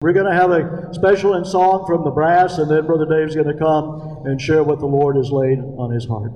We're going to have a special in song from the brass, and then Brother Dave's going to come and share what the Lord has laid on his heart.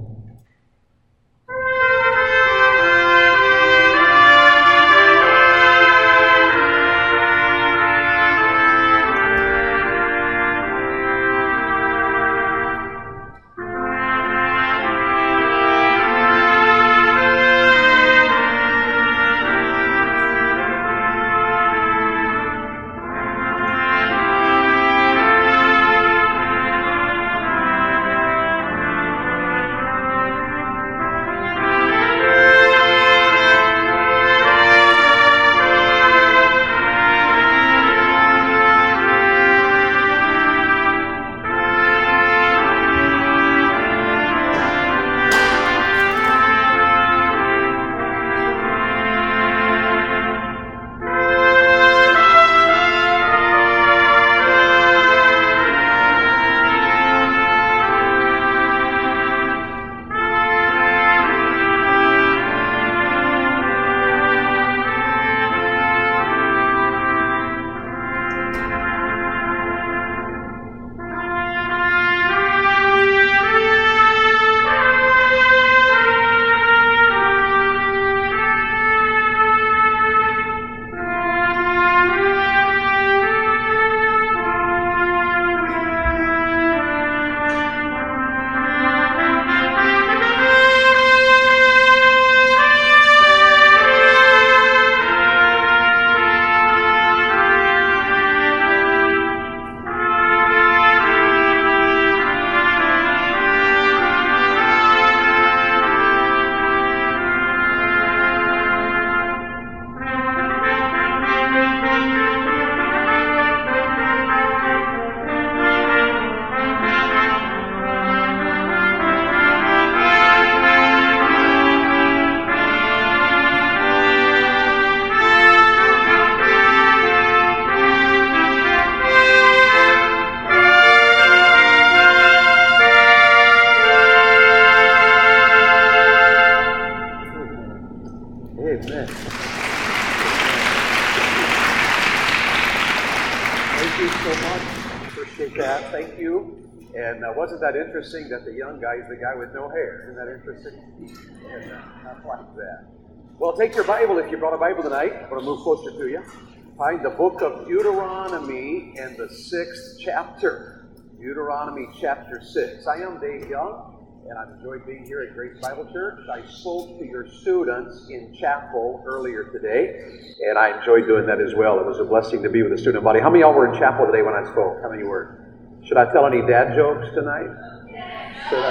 Wasn't that interesting that the young guy is the guy with no hair? Isn't that interesting? And not like that. Well, take your Bible if you brought a Bible tonight. I'm going to move closer to you. Find the book of Deuteronomy and the 6th chapter. Deuteronomy chapter 6. I am Dave Young, and I've enjoyed being here at Grace Bible Church. I spoke to your students in chapel earlier today, and I enjoyed doing that as well. It was a blessing to be with the student body. How many of y'all were in chapel today when I spoke? How many were? Should I tell any dad jokes tonight? Should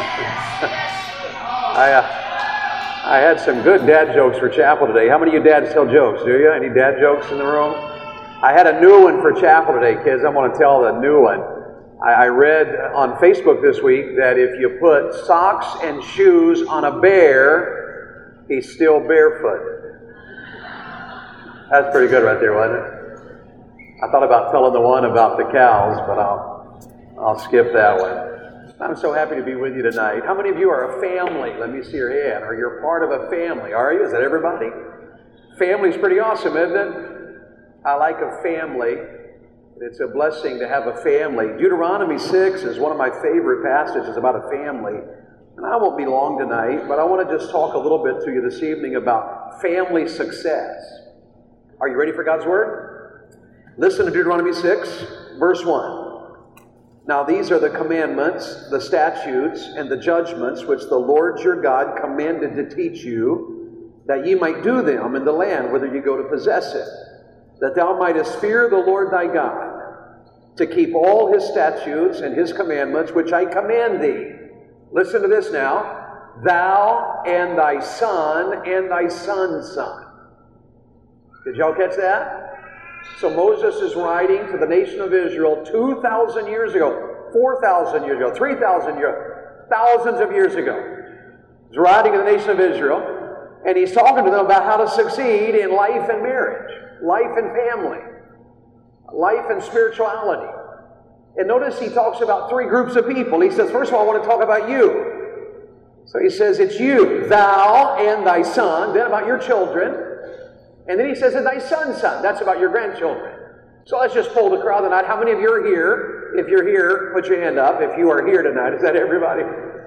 I had some good dad jokes for chapel today. How many of you dads tell jokes? Do you? Any dad jokes in the room? I had a new one for chapel today, kids. I want to tell the new one. I read on Facebook this week that if you put socks and shoes on a bear, he's still barefoot. That's pretty good right there, wasn't it? I thought about telling the one about the cows, but I'll skip that one. I'm so happy to be with you tonight. How many of you are a family? Let me see your hand. Or you're part of a family, are you? Is that everybody? Family's pretty awesome, isn't it? I like a family. It's a blessing to have a family. Deuteronomy 6 is one of my favorite passages about a family. And I won't be long tonight, but I want to just talk a little bit to you this evening about family success. Are you ready for God's Word? Listen to Deuteronomy 6, verse 1. Now these are the commandments, the statutes, and the judgments which the Lord your God commanded to teach you, that ye might do them in the land whither you go to possess it, that thou mightest fear the Lord thy God, to keep all his statutes and his commandments which I command thee. Listen to this now. Thou and thy son and thy son's son. Did y'all catch that? So Moses is writing to the nation of Israel 2,000 years ago, 4,000 years ago, 3,000 years ago, thousands of years ago. He's writing to the nation of Israel, and he's talking to them about how to succeed in life and marriage, life and family, life and spirituality. And notice he talks about three groups of people. He says, first of all, I want to talk about you. So he says, it's you, thou and thy son, then about your children. And then he says, and thy son's son. That's about your grandchildren. So let's just poll the crowd tonight. How many of you are here? If you're here, put your hand up. If you are here tonight, is that everybody?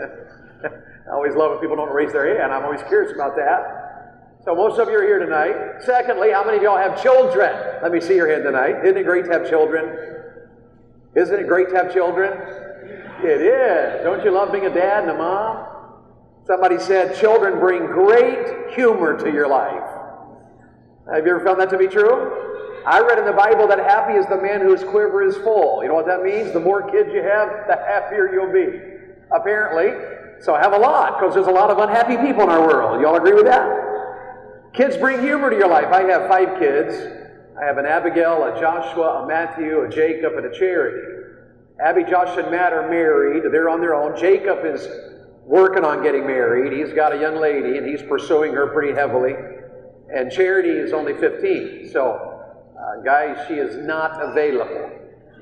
I always love when people don't raise their hand. I'm always curious about that. So most of you are here tonight. Secondly, how many of y'all have children? Let me see your hand tonight. Isn't it great to have children? Isn't it great to have children? It is. Don't you love being a dad and a mom? Somebody said children bring great humor to your life. Have you ever found that to be true? I read in the Bible that happy is the man whose quiver is full. You know what that means? The more kids you have, the happier you'll be. Apparently. So have a lot, because there's a lot of unhappy people in our world. Y'all agree with that? Kids bring humor to your life. I have 5 kids. I have an Abigail, a Joshua, a Matthew, a Jacob, and a Charity. Abby, Josh, and Matt are married. They're on their own. Jacob is working on getting married. He's got a young lady, and he's pursuing her pretty heavily. And Charity is only 15. So, guys, she is not available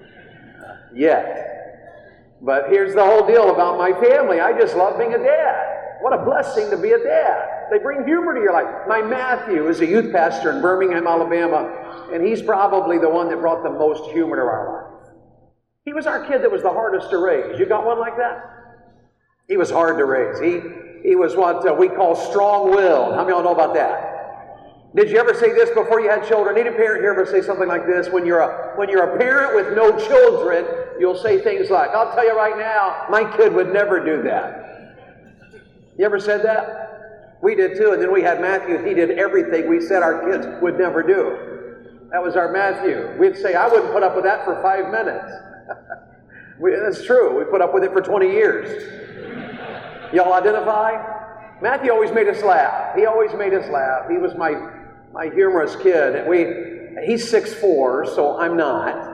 yet. But here's the whole deal about my family. I just love being a dad. What a blessing to be a dad. They bring humor to your life. My Matthew is a youth pastor in Birmingham, Alabama, and he's probably the one that brought the most humor to our life. He was our kid that was the hardest to raise. You got one like that? He was hard to raise. He was what we call strong-willed. How many of y'all know about that? Did you ever say this before you had children? Any parent here ever say something like this? When you're a parent with no children, you'll say things like, I'll tell you right now, my kid would never do that. You ever said that? We did too, and then we had Matthew. He did everything we said our kids would never do. That was our Matthew. We'd say, I wouldn't put up with that for 5 minutes. That's true. We put up with it for 20 years. Y'all identify? Matthew always made us laugh. He always made us laugh. He was my humorous kid. He's 6'4", so I'm not.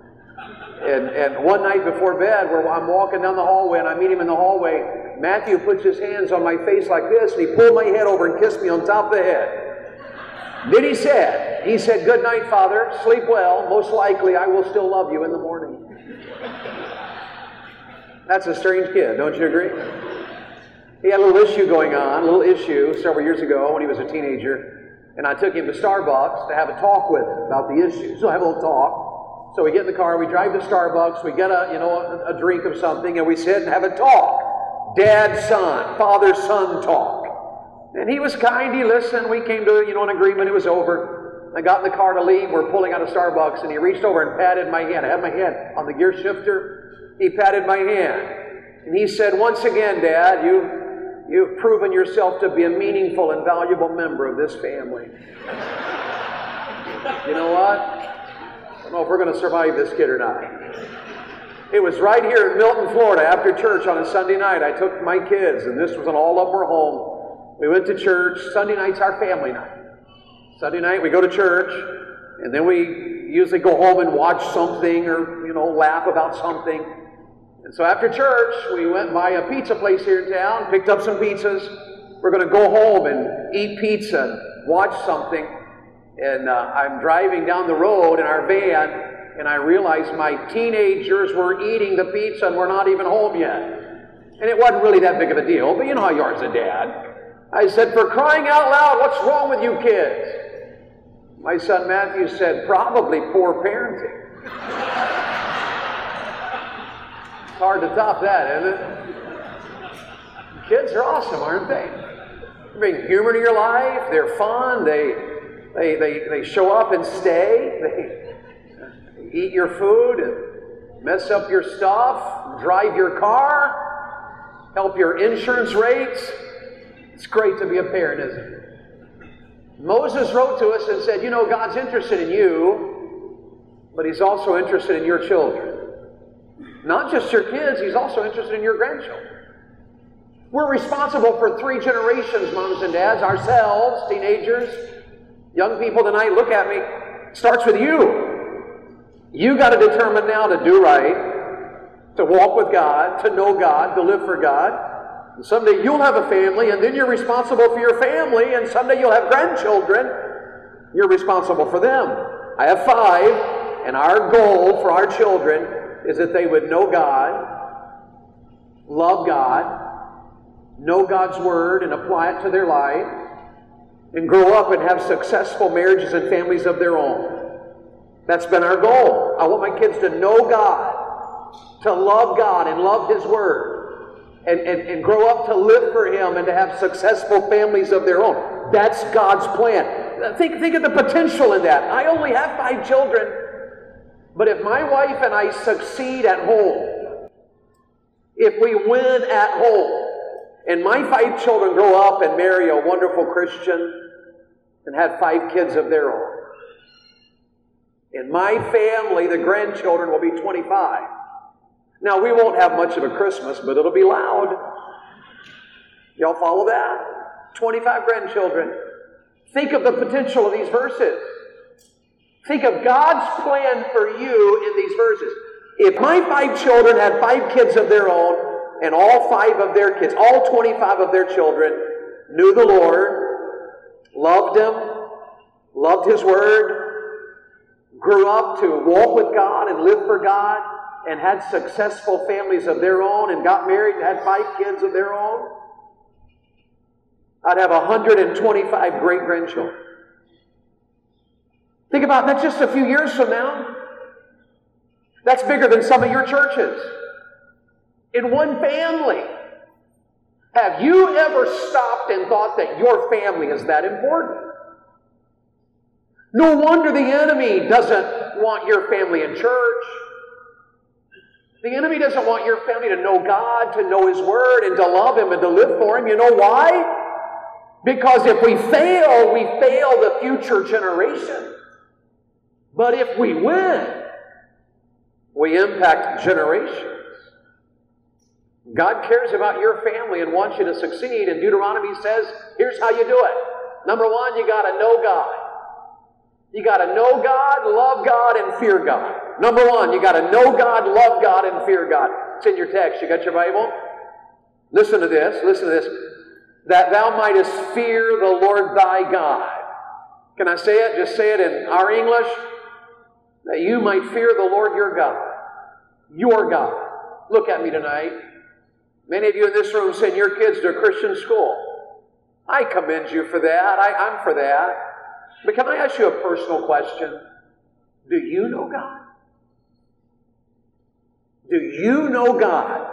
And one night before bed, where I'm walking down the hallway and I meet him in the hallway, Matthew puts his hands on my face like this, and he pulled my head over and kissed me on top of the head. Then he said, good night, Father. Sleep well. Most likely I will still love you in the morning. That's a strange kid, don't you agree? He had a little issue going on, several years ago when he was a teenager, and I took him to Starbucks to have a talk with him about the issue. So I have a little talk. So we get in the car, we drive to Starbucks, we get a drink of something, and we sit and have a talk. Dad-son, father-son talk. And he was kind, he listened, we came to an agreement, it was over. I got in the car to leave, we're pulling out of Starbucks, and he reached over and patted my hand. I had my hand on the gear shifter. He patted my hand. And he said, once again, Dad, You've proven yourself to be a meaningful and valuable member of this family. You know what? I don't know if we're going to survive this kid or not. It was right here in Milton, Florida, after church on a Sunday night. I took my kids, and this was when all of them were home. We went to church. Sunday night's our family night. Sunday night, we go to church, and then we usually go home and watch something or, laugh about something. And so after church, we went by a pizza place here in town, picked up some pizzas. We're going to go home and eat pizza and watch something. And I'm driving down the road in our van, and I realized my teenagers were eating the pizza and we're not even home yet. And it wasn't really that big of a deal, but you know how you are as a dad. I said, for crying out loud, what's wrong with you kids? My son Matthew said, probably poor parenting. Hard to top that, isn't it? Kids are awesome, aren't they? They bring humor to your life. They're fun. They show up and stay. They eat your food and mess up your stuff, drive your car, help your insurance rates. It's great to be a parent, isn't it? Moses wrote to us and said, God's interested in you, but He's also interested in your children. Not just your kids, He's also interested in your grandchildren. We're responsible for 3 generations, moms and dads, ourselves, teenagers, young people tonight. Look at me. It starts with you. You got to determine now to do right, to walk with God, to know God, to live for God. And someday you'll have a family, and then you're responsible for your family, and someday you'll have grandchildren. You're responsible for them. I have 5, and our goal for our children is that they would know God, love God, know God's Word and apply it to their life, and grow up and have successful marriages and families of their own. That's been our goal. I want my kids to know God, to love God and love His Word, and grow up to live for Him and to have successful families of their own. That's God's plan. Think of the potential in that. I only have 5 children, but if my wife and I succeed at home, if we win at home, and my 5 children grow up and marry a wonderful Christian and have 5 kids of their own, in my family, the grandchildren will be 25. Now, we won't have much of a Christmas, but it'll be loud. Y'all follow that? 25 grandchildren. Think of the potential of these verses. Think of God's plan for you in these verses. If my 5 children had 5 kids of their own, and all 5 of their kids, all 25 of their children, knew the Lord, loved Him, loved His Word, grew up to walk with God and live for God, and had successful families of their own, and got married and had 5 kids of their own, I'd have 125 great-grandchildren. Think about that just a few years from now. That's bigger than some of your churches. In one family. Have you ever stopped and thought that your family is that important? No wonder the enemy doesn't want your family in church. The enemy doesn't want your family to know God, to know His Word, and to love Him and to live for Him. You know why? Because if we fail the future generation. But if we win, we impact generations. God cares about your family and wants you to succeed. And Deuteronomy says, here's how you do it. Number 1, you got to know God. You got to know God, love God, and fear God. Number 1, you got to know God, love God, and fear God. It's in your text. You got your Bible? Listen to this. Listen to this. That thou mightest fear the Lord thy God. Can I say it? Just say it in our English. That you might fear the Lord your God. Your God. Look at me tonight. Many of you in this room send your kids to a Christian school. I commend you for that. I'm for that. But can I ask you a personal question? Do you know God? Do you know God?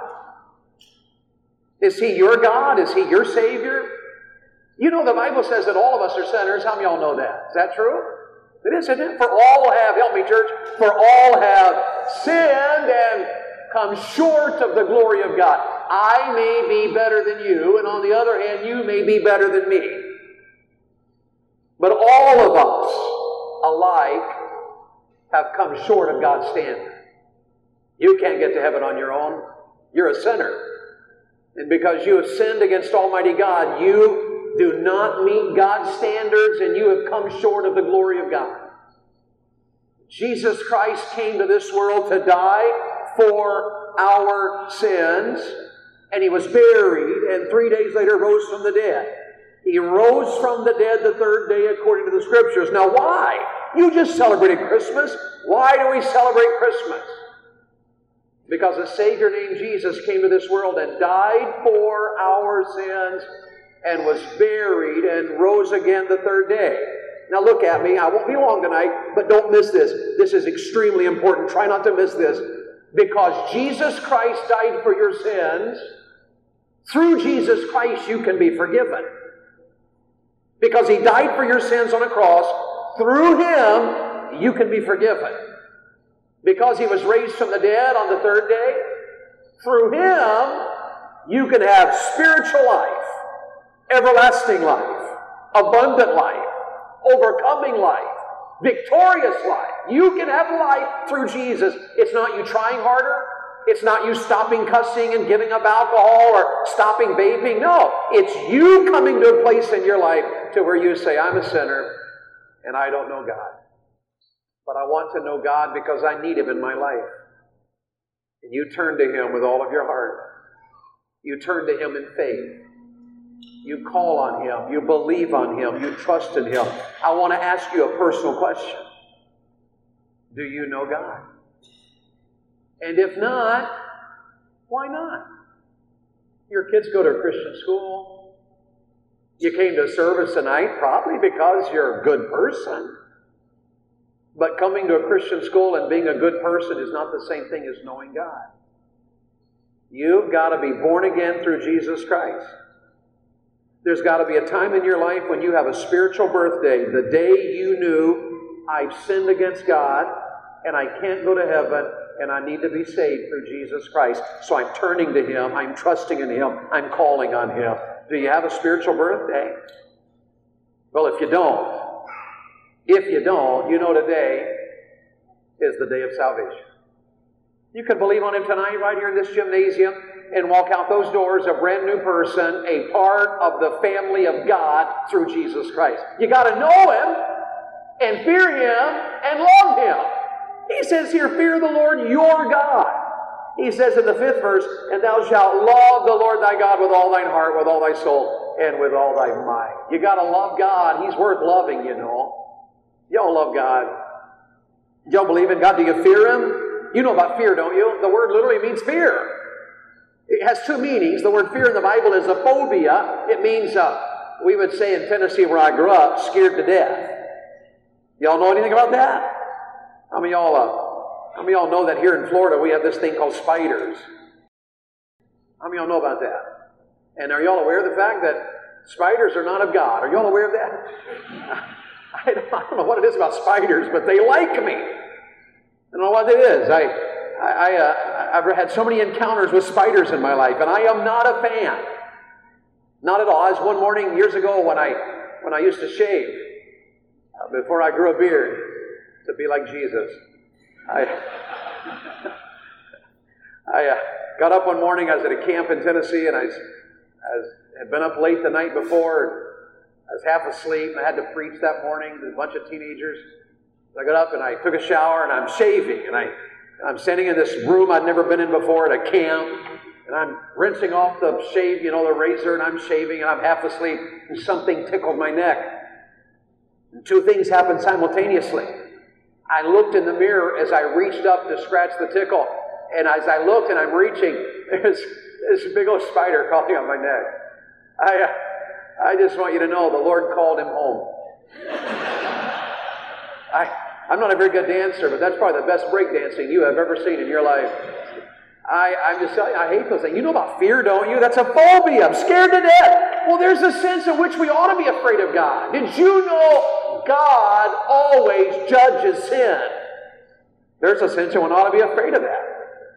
Is He your God? Is He your Savior? You know the Bible says that all of us are sinners. How many of y'all know that? Is that true? It is, isn't it? For all have, help me church, for all have sinned and come short of the glory of God. I may be better than you, and on the other hand, you may be better than me. But all of us alike have come short of God's standard. You can't get to heaven on your own. You're a sinner. And because you have sinned against Almighty God, you do not meet God's standards, and you have come short of the glory of God. Jesus Christ came to this world to die for our sins, and He was buried, and 3 days later rose from the dead. He rose from the dead the 3rd day according to the Scriptures. Now why? You just celebrated Christmas. Why do we celebrate Christmas? Because a Savior named Jesus came to this world and died for our sins and was buried and rose again the 3rd day. Now look at me. I won't be long tonight, but don't miss this. This is extremely important. Try not to miss this. Because Jesus Christ died for your sins, through Jesus Christ you can be forgiven. Because He died for your sins on a cross, through Him you can be forgiven. Because He was raised from the dead on the 3rd day, through Him you can have spiritual life, everlasting life, abundant life, overcoming life, victorious life. You can have life through Jesus. It's not you trying harder. It's not you stopping cussing and giving up alcohol or stopping vaping. No, it's you coming to a place in your life to where you say, I'm a sinner and I don't know God. But I want to know God because I need Him in my life. And you turn to Him with all of your heart. You turn to Him in faith. You call on Him. You believe on Him. You trust in Him. I want to ask you a personal question. Do you know God? And if not, why not? Your kids go to a Christian school. You came to service tonight probably because you're a good person. But coming to a Christian school and being a good person is not the same thing as knowing God. You've got to be born again through Jesus Christ. There's got to be a time in your life when you have a spiritual birthday, the day you knew, I've sinned against God and I can't go to heaven and I need to be saved through Jesus Christ. So I'm turning to Him, I'm trusting in Him, I'm calling on Him. Do you have a spiritual birthday? Well, if you don't, you know today is the day of salvation. You can believe on Him tonight right here in this gymnasium and walk out those doors a brand new person, a part of the family of God through Jesus Christ. You got to know Him and fear Him and love Him. He says here, fear the Lord your God. He says in the 5th verse, and thou shalt love the Lord thy God with all thine heart, with all thy soul, and with all thy might. You got to love God. He's worth loving, you know. Y'all love God. Y'all believe in God. Do you fear Him? You know about fear, don't you? The word literally means fear. It has two meanings. The word fear in the Bible is a phobia. It means, we would say in Tennessee where I grew up, scared to death. Y'all know anything about that? How many of y'all know that here in Florida we have this thing called spiders? How many of y'all know about that? And are y'all aware of the fact that spiders are not of God? Are y'all aware of that? I don't know what it is about spiders, but they like me. I don't know what it is. I've had so many encounters with spiders in my life, and I am not a fan. Not at all. I was one morning years ago when I used to shave, before I grew a beard, to be like Jesus. I got up one morning. I was at a camp in Tennessee, and I had been up late the night before. And I was half asleep, and I had to preach that morning to a bunch of teenagers. So I got up and I took a shower, and I'm shaving, and I'm standing in this room I'd never been in before at a camp, and I'm rinsing off the shave, the razor, and I'm shaving, and I'm half asleep, and something tickled my neck. And two things happened simultaneously. I looked in the mirror as I reached up to scratch the tickle, and as I looked and I'm reaching, there's this big old spider crawling on my neck. I just want you to know the Lord called him home. I'm not a very good dancer, but that's probably the best break dancing you have ever seen in your life. I'm just telling you, I hate those things. You know about fear, don't you? That's a phobia. I'm scared to death. Well, there's a sense in which we ought to be afraid of God. Did you know God always judges sin? There's a sense in which we ought to be afraid of that.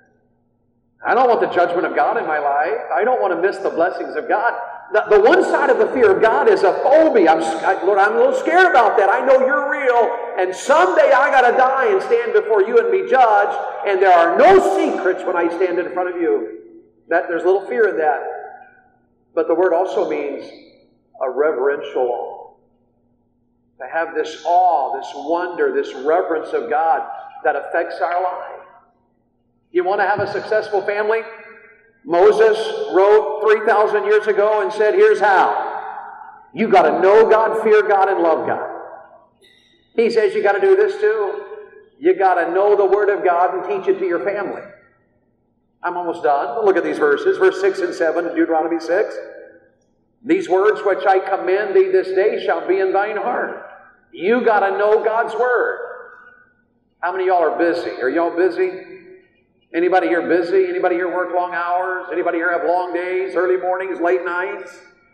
I don't want the judgment of God in my life. I don't want to miss the blessings of God. The one side of the fear of God is a phobia. Lord, I'm a little scared about that. I know you're real, and someday I got to die and stand before you and be judged, and there are no secrets when I stand in front of you. There's a little fear in that. But the word also means a reverential awe. To have this awe, this wonder, this reverence of God that affects our life. You want to have a successful family? Moses wrote 3,000 years ago and said, here's how. You got to know God, fear God, and love God. He says you got to do this too. You got to know the Word of God and teach it to your family. I'm almost done. Look at these verses. Verse 6 and 7 in Deuteronomy 6. These words which I command thee this day shall be in thine heart. You got to know God's Word. How many of y'all are busy? Are y'all busy? Anybody here busy? Anybody here work long hours? Anybody here have long days, early mornings, late nights?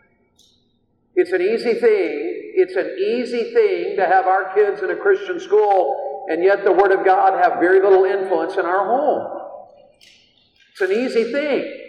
It's an easy thing. It's an easy thing to have our kids in a Christian school, and yet the Word of God have very little influence in our home. It's an easy thing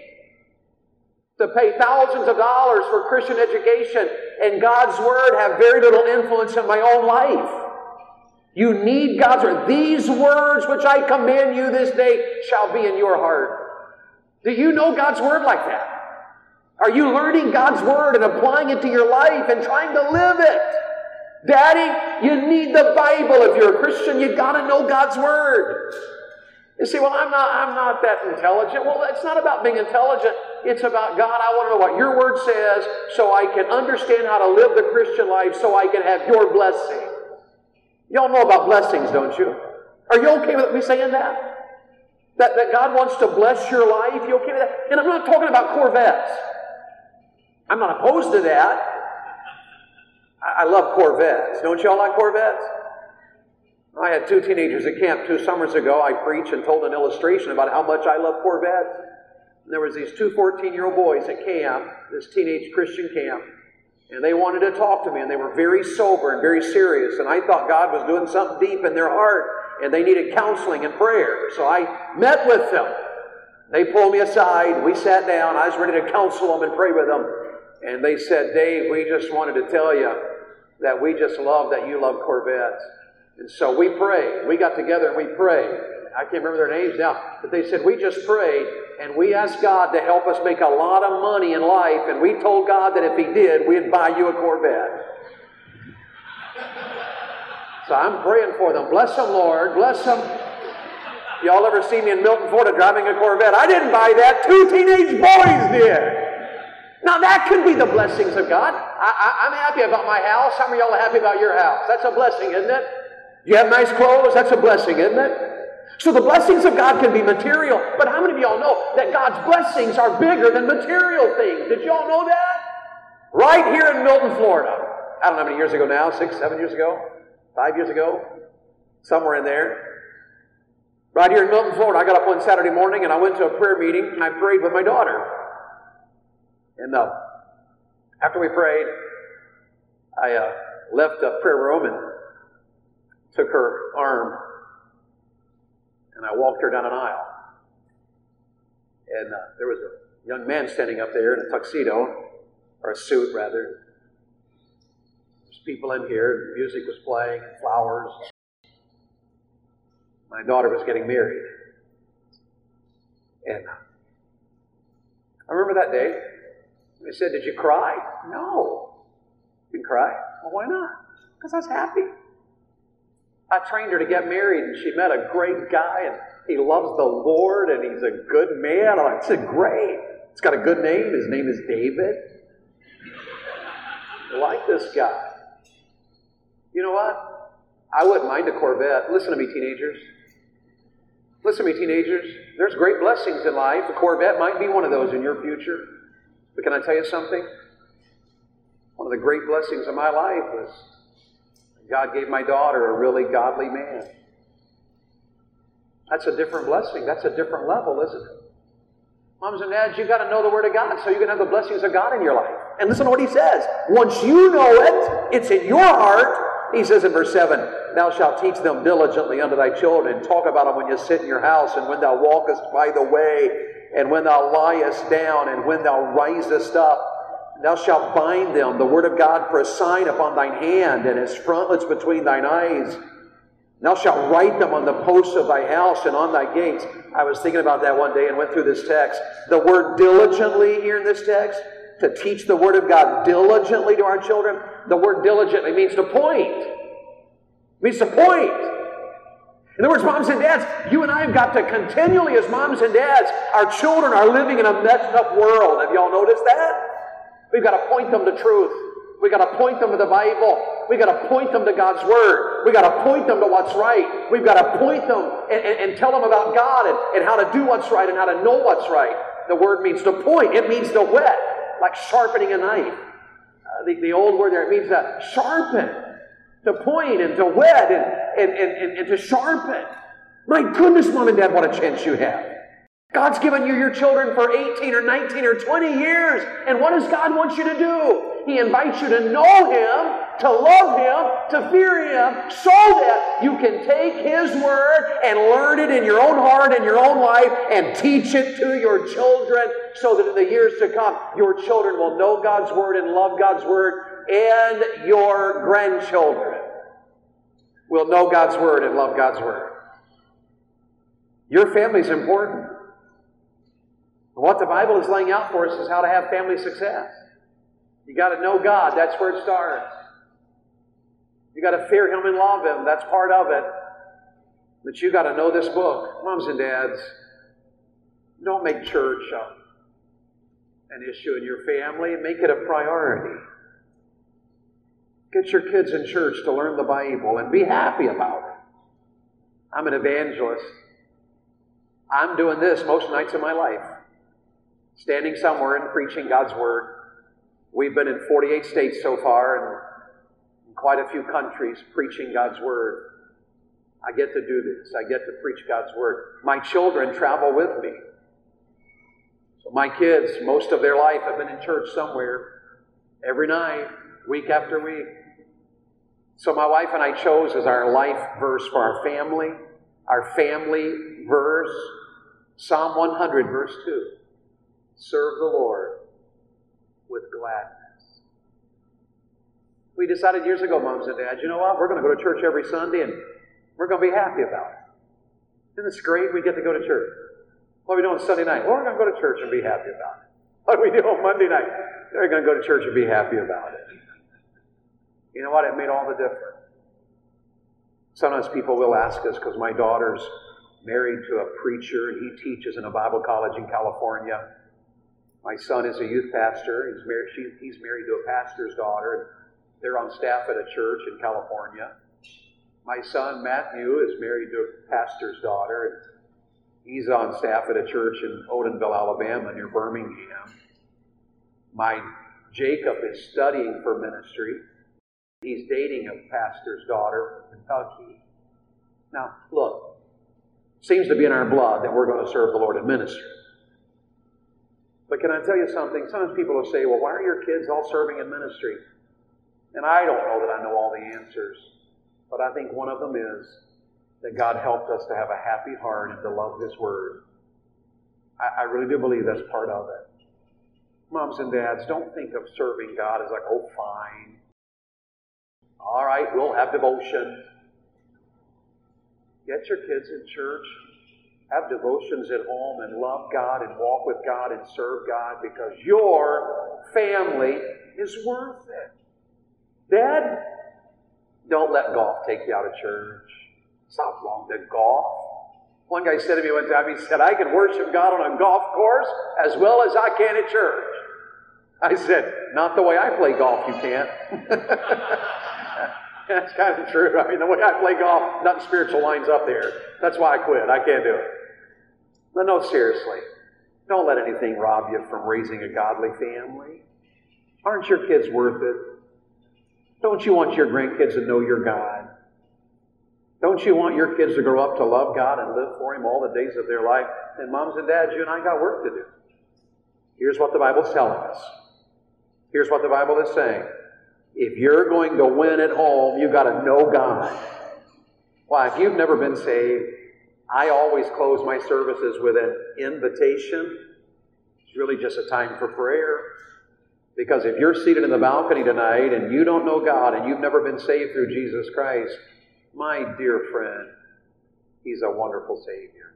to pay thousands of dollars for Christian education, and God's Word have very little influence in my own life. You need God's Word. These words which I command you this day shall be in your heart. Do you know God's Word like that? Are you learning God's Word and applying it to your life and trying to live it? Daddy, you need the Bible. If you're a Christian, you got to know God's Word. You say, well, I'm not that intelligent. Well, it's not about being intelligent. It's about, God, I want to know what your Word says so I can understand how to live the Christian life so I can have your blessing. Y'all know about blessings, don't you? Are you okay with me saying that? That God wants to bless your life? You okay with that? And I'm not talking about Corvettes. I'm not opposed to that. I love Corvettes. Don't y'all like Corvettes? I had two teenagers at camp 2 summers ago. I preached and told an illustration about how much I love Corvettes. And there was these two 14-year-old boys at camp, this teenage Christian camp, and they wanted to talk to me, and they were very sober and very serious, and I thought God was doing something deep in their heart, and they needed counseling and prayer. So I met with them. They pulled me aside. We sat down. I was ready to counsel them and pray with them. And they said, Dave, we just wanted to tell you that we just love that you love Corvettes. And so we prayed. We got together and we prayed. I can't remember their names now, but they said, we just prayed and we asked God to help us make a lot of money in life, and we told God that if He did, we'd buy you a Corvette. So I'm praying for them. Bless them, Lord. Bless them. Y'all ever see me in Milton, Florida driving a Corvette? I didn't buy that. 2 teenage boys did. Now that could be the blessings of God. I'm happy about my house. How many of y'all are happy about your house? That's a blessing, isn't it? You have nice clothes? That's a blessing, isn't it? So the blessings of God can be material, but how many of y'all know that God's blessings are bigger than material things? Did y'all know that? Right here in Milton, Florida. I don't know how many years ago now, 6, 7 years ago, 5 years ago, somewhere in there. Right here in Milton, Florida, I got up one Saturday morning and I went to a prayer meeting and I prayed with my daughter. And after we prayed, I left the prayer room and took her arm and I walked her down an aisle. And there was a young man standing up there in a tuxedo, or a suit rather. There's people in here, music was playing, and flowers. My daughter was getting married. And I remember that day. They said, did you cry? No. Didn't cry. Well, why not? Because I was happy. I trained her to get married, and she met a great guy, and he loves the Lord, and he's a good man. I said, great. He's got a good name. His name is David. I like this guy. You know what? I wouldn't mind a Corvette. Listen to me, teenagers. Listen to me, teenagers. There's great blessings in life. The Corvette might be one of those in your future. But can I tell you something? One of the great blessings of my life was God gave my daughter a really godly man. That's a different blessing. That's a different level, isn't it? Moms and dads, you've got to know the Word of God so you can have the blessings of God in your life. And listen to what He says. Once you know it, it's in your heart. He says in verse 7, thou shalt teach them diligently unto thy children. Talk about them when you sit in your house, and when thou walkest by the way, and when thou liest down, and when thou risest up. Thou shalt bind them, the word of God, for a sign upon thine hand, and as frontlets between thine eyes. Thou shalt write them on the posts of thy house and on thy gates. I was thinking about that one day and went through this text. The word diligently here in this text, to teach the word of God diligently to our children. The word diligently means to point. It means to point. In other words, moms and dads, you and I have got to continually, as moms and dads, our children are living in a messed up world. Have y'all noticed that? We've got to point them to truth. We've got to point them to the Bible. We've got to point them to God's Word. We've got to point them to what's right. We've got to point them and tell them about God and how to do what's right and how to know what's right. The word means to point. It means to whet, like sharpening a knife. The old word there, it means to sharpen, to point and to whet and to sharpen. My goodness, Mom and Dad, what a chance you have. God's given you your children for 18 or 19 or 20 years. And what does God want you to do? He invites you to know Him, to love Him, to fear Him, so that you can take His Word and learn it in your own heart and your own life and teach it to your children, so that in the years to come, your children will know God's Word and love God's Word, and your grandchildren will know God's Word and love God's Word. Your family's important. What the Bible is laying out for us is how to have family success. You got to know God. That's where it starts. You got to fear Him and love Him. That's part of it. But you got to know this book. Moms and dads, don't make church an issue in your family. Make it a priority. Get your kids in church to learn the Bible and be happy about it. I'm an evangelist. I'm doing this most nights of my life. Standing somewhere and preaching God's Word. We've been in 48 states so far and in quite a few countries preaching God's Word. I get to do this. I get to preach God's Word. My children travel with me. So my kids, most of their life, have been in church somewhere every night, week after week. So my wife and I chose as our life verse for our family verse, Psalm 100, verse 2. Serve the Lord with gladness. We decided years ago, moms and dads, you know what? We're going to go to church every Sunday and we're going to be happy about it. Isn't this great? We get to go to church. What are we doing Sunday night? Well, we're going to go to church and be happy about it. What do we do on Monday night? We're going to go to church and be happy about it. You know what? It made all the difference. Sometimes people will ask us, because my daughter's married to a preacher and he teaches in a Bible college in California. My son is a youth pastor. He's married to a pastor's daughter, and they're on staff at a church in California. My son, Matthew, is married to a pastor's daughter, and he's on staff at a church in Odenville, Alabama, near Birmingham. My Jacob is studying for ministry. He's dating a pastor's daughter from Kentucky. Now, look, seems to be in our blood that we're going to serve the Lord in ministry. But can I tell you something? Sometimes people will say, well, why are your kids all serving in ministry? And I don't know that I know all the answers. But I think one of them is that God helped us to have a happy heart and to love His Word. I really do believe that's part of it. Moms and dads, don't think of serving God as like, oh, fine. All right, we'll have devotion. Get your kids in church. Have devotions at home and love God and walk with God and serve God, because your family is worth it. Dad, don't let golf take you out of church. It's not wrong to golf. One guy said to me one time, he said, I can worship God on a golf course as well as I can at church. I said, not the way I play golf, you can't. That's kind of true. I mean, the way I play golf, nothing spiritual lines up there. That's why I quit. I can't do it. But no, seriously. Don't let anything rob you from raising a godly family. Aren't your kids worth it? Don't you want your grandkids to know your God? Don't you want your kids to grow up to love God and live for Him all the days of their life? And moms and dads, you and I got work to do. Here's what the Bible's telling us. Here's what the Bible is saying. If you're going to win at home, you've got to know God. Why, if you've never been saved, I always close my services with an invitation. It's really just a time for prayer. Because if you're seated in the balcony tonight and you don't know God and you've never been saved through Jesus Christ, my dear friend, He's a wonderful Savior.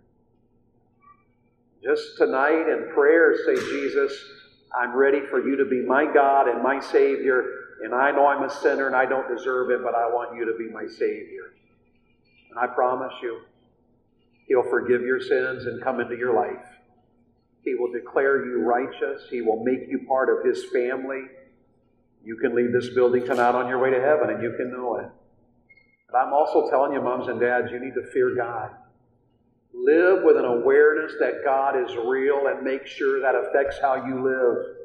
Just tonight in prayer, say, Jesus, I'm ready for You to be my God and my Savior. And I know I'm a sinner and I don't deserve it, but I want You to be my Savior. And I promise you, He'll forgive your sins and come into your life. He will declare you righteous. He will make you part of His family. You can leave this building tonight on your way to heaven, and you can know it. But I'm also telling you, moms and dads, you need to fear God. Live with an awareness that God is real, and make sure that affects how you live.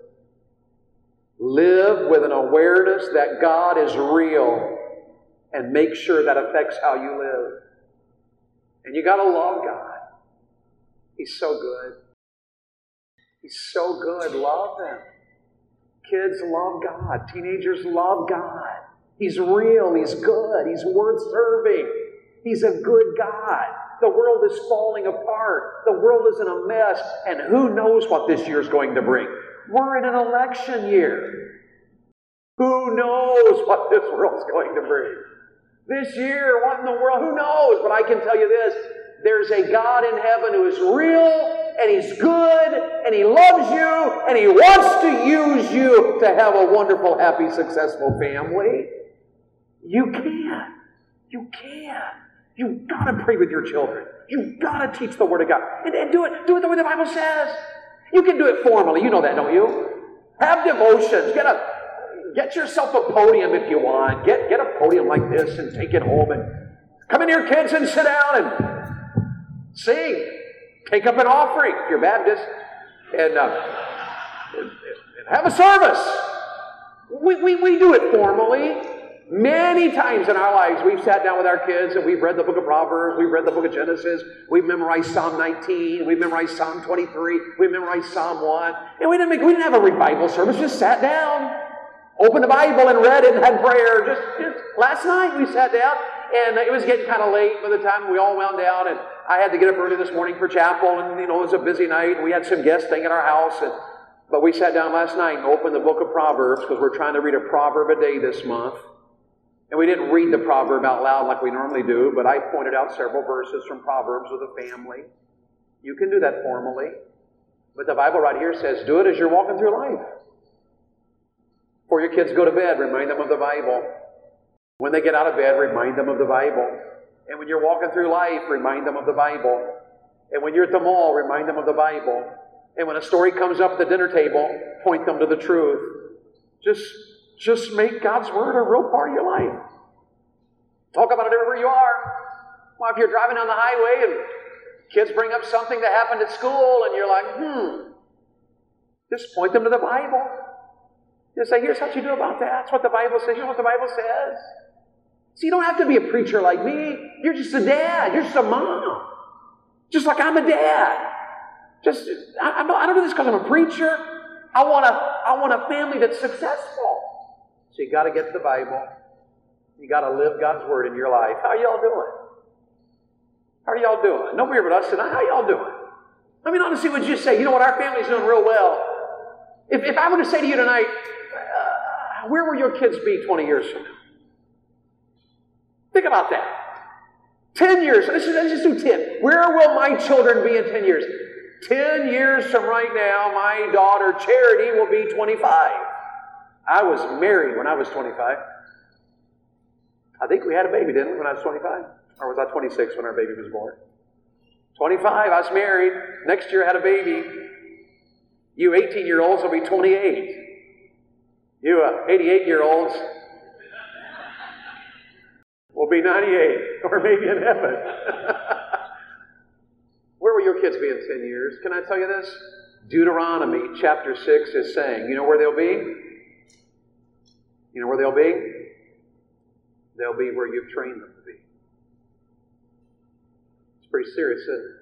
Live with an awareness that God is real, and make sure that affects how you live. And you got to love God. He's so good. He's so good. Love Him. Kids love God. Teenagers love God. He's real. He's good. He's worth serving. He's a good God. The world is falling apart. The world is in a mess. And who knows what this year is going to bring? We're in an election year. Who knows what this world's going to bring? This year, what in the world? Who knows? But I can tell you this. There's a God in heaven who is real, and He's good, and He loves you, and He wants to use you to have a wonderful, happy, successful family. You can. You can. You've got to pray with your children. You've got to teach the Word of God. And do it the way the Bible says. You can do it formally. You know that, don't you? Have devotions. Get yourself a podium if you want. Get a podium like this and take it home and come in here, kids, and sit down and sing. Take up an offering if you're Baptist. And have a service. We do it formally. Many times in our lives, we've sat down with our kids and we've read the book of Proverbs, we've read the book of Genesis, we've memorized Psalm 19, we've memorized Psalm 23, we've memorized Psalm 1, and we didn't have a revival service, just sat down, opened the Bible and read it and had prayer. Just last night we sat down, and it was getting kind of late by the time we all wound down, and I had to get up early this morning for chapel, and it was a busy night, and we had some guests staying at our house, but we sat down last night and opened the book of Proverbs because we're trying to read a proverb a day this month. And we didn't read the proverb out loud like we normally do, but I pointed out several verses from Proverbs with the family. You can do that formally. But the Bible right here says, do it as you're walking through life. Before your kids go to bed, remind them of the Bible. When they get out of bed, remind them of the Bible. And when you're walking through life, remind them of the Bible. And when you're at the mall, remind them of the Bible. And when a story comes up at the dinner table, point them to the truth. Just make God's Word a real part of your life. Talk about it everywhere you are. Well, if you're driving down the highway and kids bring up something that happened at school and you're like, just point them to the Bible. Just say, here's what you do about that. That's what the Bible says. Here's what the Bible says. See, you don't have to be a preacher like me. You're just a dad. You're just a mom. Just like I'm a dad. I don't do this because I'm a preacher. I want a family that's successful. So you got to get to the Bible. You got to live God's Word in your life. How are y'all doing? How are y'all doing? Nobody but us tonight. How are y'all doing? I mean, honestly, would you say, you know what, our family's doing real well. If I were to say to you tonight, where will your kids be 20 years from now? Think about that. 10 years. Let's just do 10. Where will my children be in 10 years? 10 years from right now, my daughter Charity will be 25. I was married when I was 25. I think we had a baby, didn't we, when I was 25? Or was I 26 when our baby was born? 25, I was married. Next year I had a baby. You 18-year-olds will be 28. You 88-year-olds will be 98, or maybe in heaven. Where will your kids be in 10 years? Can I tell you this? Deuteronomy chapter 6 is saying, you know where they'll be? You know where they'll be? They'll be where you've trained them to be. It's pretty serious, isn't it?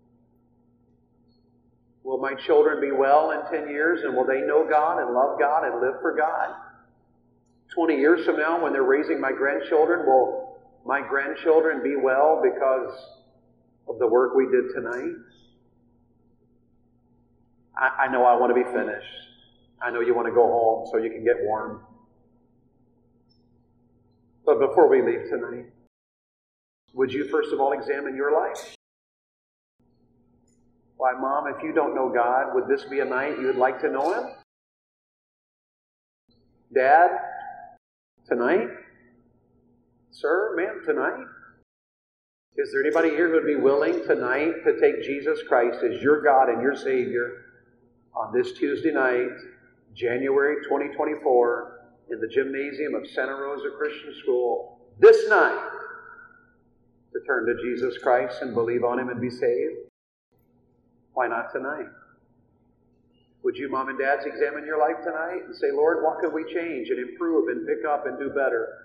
Will my children be well in 10 years, and will they know God and love God and live for God? 20 years from now, when they're raising my grandchildren, will my grandchildren be well because of the work we did tonight? I know I want to be finished. I know you want to go home so you can get warm. But before we leave tonight, would you first of all examine your life? Why, Mom, if you don't know God, would this be a night you'd like to know Him? Dad, tonight? Sir, ma'am, tonight? Is there anybody here who would be willing tonight to take Jesus Christ as your God and your Savior on this Tuesday night, January 2024, in the gymnasium of Santa Rosa Christian School, this night, to turn to Jesus Christ and believe on Him and be saved? Why not tonight? Would you, Mom and Dads, examine your life tonight and say, Lord, what could we change and improve and pick up and do better?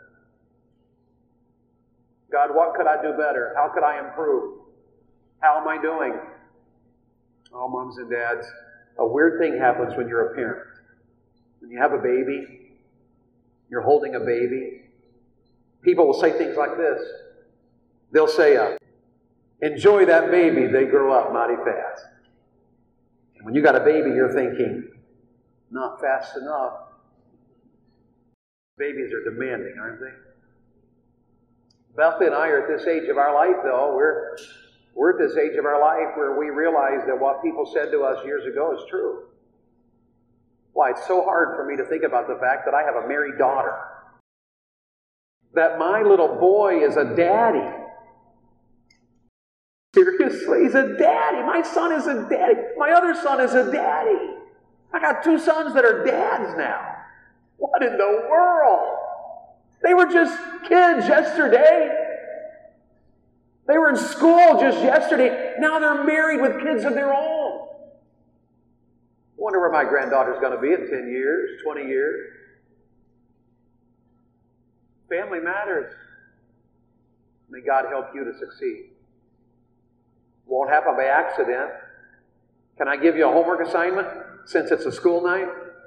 God, what could I do better? How could I improve? How am I doing? Oh, moms and dads, a weird thing happens when you're a parent. When you have a baby, you're holding a baby, people will say things like this. They'll say, enjoy that baby, they grow up mighty fast. And when you got a baby, you're thinking, not fast enough. Babies are demanding, aren't they? Bethany and I are at this age of our life, though. We're at this age of our life where we realize that what people said to us years ago is true. Why, it's so hard for me to think about the fact that I have a married daughter. That my little boy is a daddy. Seriously, he's a daddy. My son is a daddy. My other son is a daddy. I got two sons that are dads now. What in the world? They were just kids yesterday. They were in school just yesterday. Now they're married with kids of their own. Wonder where my granddaughter's going to be in 10 years, 20 years. Family matters. May God help you to succeed. Won't happen by accident. Can I give you a homework assignment since it's a school night?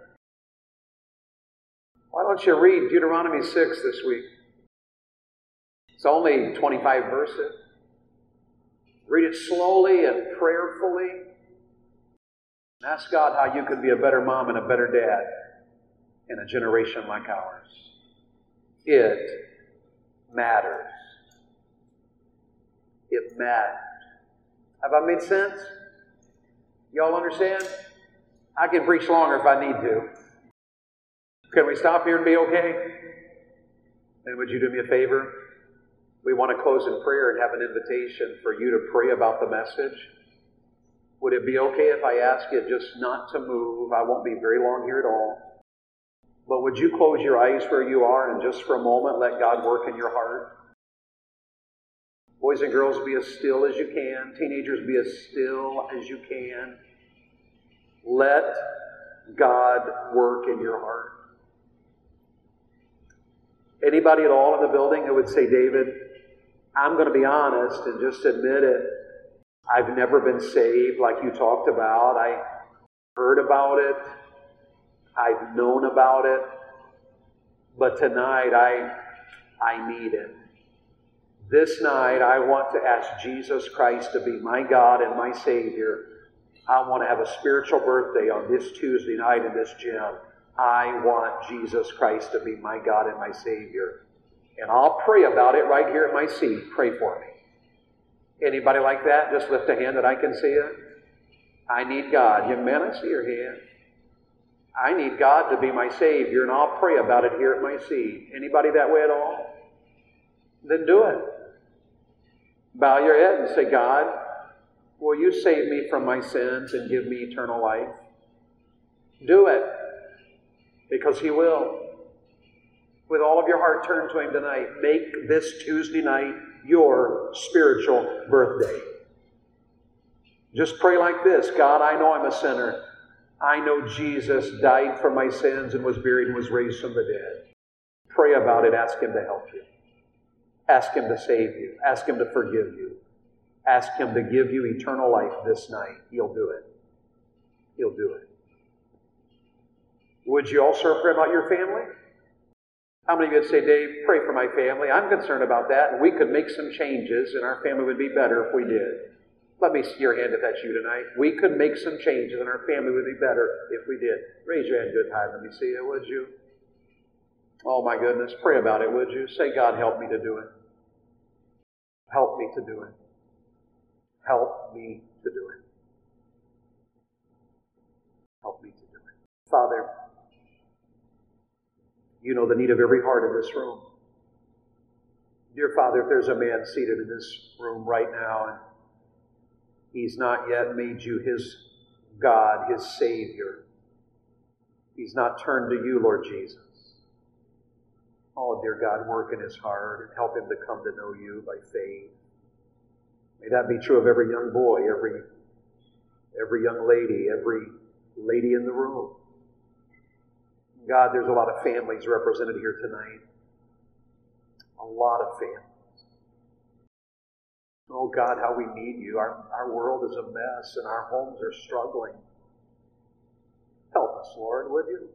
Why don't you read Deuteronomy 6 this week? It's only 25 verses. Read it slowly and prayerfully. And ask God how you could be a better mom and a better dad in a generation like ours. It matters. It matters. Have I made sense? Y'all understand? I can preach longer if I need to. Can we stop here and be okay? And would you do me a favor? We want to close in prayer and have an invitation for you to pray about the message. Would it be okay if I ask you just not to move? I won't be very long here at all. But would you close your eyes where you are and just for a moment let God work in your heart? Boys and girls, be as still as you can. Teenagers, be as still as you can. Let God work in your heart. Anybody at all in the building who would say, David, I'm going to be honest and just admit it. I've never been saved like you talked about. I heard about it. I've known about it. But tonight, I need it. This night, I want to ask Jesus Christ to be my God and my Savior. I want to have a spiritual birthday on this Tuesday night in this gym. I want Jesus Christ to be my God and my Savior. And I'll pray about it right here at my seat. Pray for me. Anybody like that? Just lift a hand that I can see it. I need God. Young man, I see your hand. I need God to be my Savior, and I'll pray about it here at my seat. Anybody that way at all? Then do it. Bow your head and say, God, will you save me from my sins and give me eternal life? Do it. Because He will. With all of your heart, turn to Him tonight. Make this Tuesday night your spiritual birthday. Just pray like this. God, I know I'm a sinner. I know Jesus died for my sins and was buried and was raised from the dead. Pray about it. Ask Him to help you. Ask Him to save you. Ask Him to forgive you. Ask Him to give you eternal life this night. He'll do it. He'll do it. Would you also pray about your family? How many of you would say, Dave, pray for my family? I'm concerned about that, and we could make some changes, and our family would be better if we did. Let me see your hand if that's you tonight. We could make some changes, and our family would be better if we did. Raise your hand good high. Let me see it, would you? Oh, my goodness. Pray about it, would you? Say, God, help me to do it. Help me to do it. Help me to do it. Help me to do it. Father, you know the need of every heart in this room. Dear Father, if there's a man seated in this room right now and he's not yet made you his God, his Savior, he's not turned to you, Lord Jesus. Oh, dear God, work in his heart and help him to come to know you by faith. May that be true of every young boy, every young lady, every lady in the room. God, there's a lot of families represented here tonight. A lot of families. Oh God, how we need you. Our world is a mess and our homes are struggling. Help us, Lord, would you?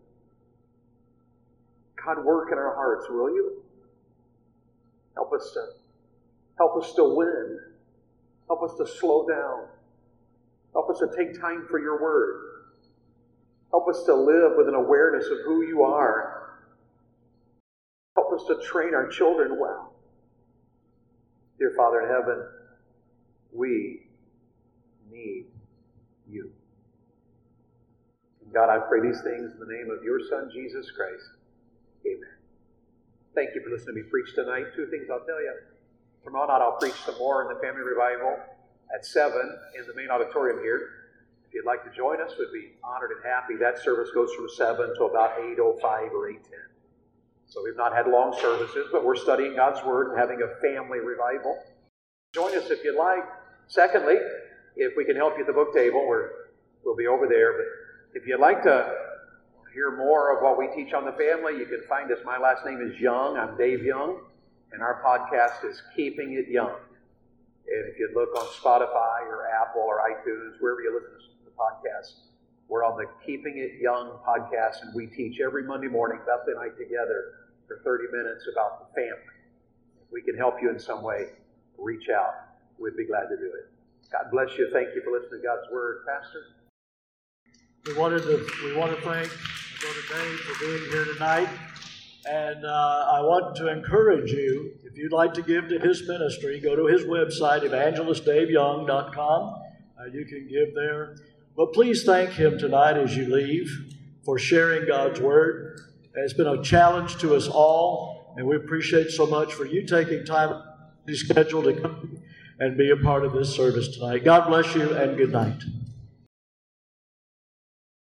God, work in our hearts, will you? Help us to win. Help us to slow down. Help us to take time for your word. Help us to live with an awareness of who you are. Help us to train our children well. Dear Father in heaven, we need you. And God, I pray these things in the name of your Son, Jesus Christ. Amen. Thank you for listening to me preach tonight. Two things I'll tell you. Tomorrow night I'll preach some more in the family revival at 7 in the main auditorium here. If you'd like to join us, we'd be honored and happy. That service goes from 7 to about 8:05 or 8:10. So we've not had long services, but we're studying God's Word and having a family revival. Join us if you'd like. Secondly, if we can help you at the book table, we'll be over there. But if you'd like to hear more of what we teach on the family, you can find us. My last name is Young. I'm Dave Young, and our podcast is Keeping It Young. And if you look on Spotify or Apple or iTunes, wherever you listen to the podcast, we're on the Keeping It Young podcast, and we teach every Monday morning, Beth and I together, for 30 minutes about the family. If we can help you in some way, reach out. We'd be glad to do it. God bless you. Thank you for listening to God's Word, Pastor. We want to thank Brother Dave for being here tonight. And I want to encourage you, if you'd like to give to his ministry, go to his website, evangelistdaveyoung.com. You can give there. But please thank him tonight as you leave for sharing God's Word. It's been a challenge to us all, and we appreciate so much for you taking time out of your schedule to come and be a part of this service tonight. God bless you, and good night.